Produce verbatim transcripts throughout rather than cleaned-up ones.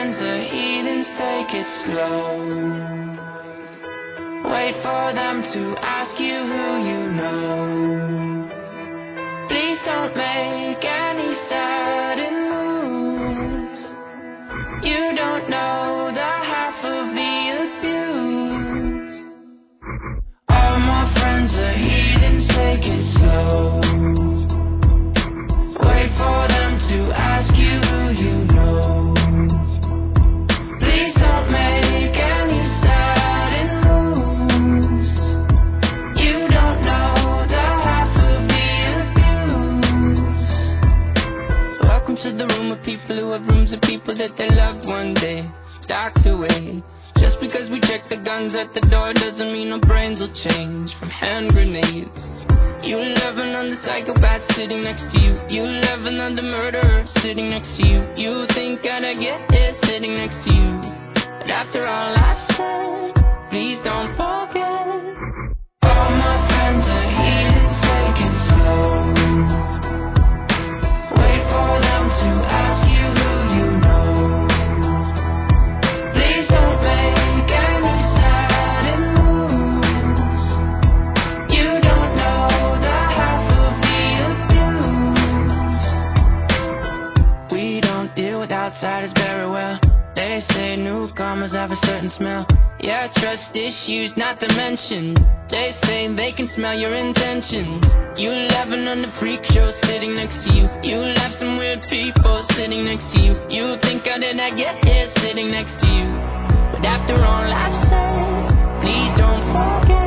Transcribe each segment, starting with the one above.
friends are heathens, take it slow. Wait for them to ask you who you know. Please don't make any sudden moves. You don't know the half of the abuse. All my friends are heathens, take it slow. Wait for them to ask you who you know. Please don't make any sudden moves. You don't know the half of the abuse. Welcome to the room of people who have rooms of people that they loved one day docked away. Just because we check the guns at the door doesn't mean our brains will change from hand grenades. You love another psychopath sitting next to you. You love another murderer sitting next to you. You think I'd get here sitting next to you. But after all I've said, please don't forget. All my friends are heathens, take it slow. Wait for them to ask you who you know. Please don't make any sudden moves. You don't know the half of the abuse. We don't deal with outsiders very well. They say newcomers have a certain smell. Yeah, trust issues not to mention. They say they can smell your intentions. You laughing on the freak show sitting next to you. You laugh some weird people sitting next to you. You think I did not get here sitting next to you. But after all I've said, please don't forget.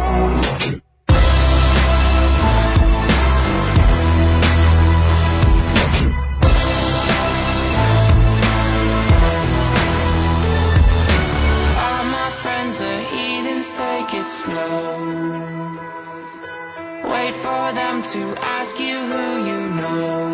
All my friends are heathens, take it slow. Wait for them to ask you who you know.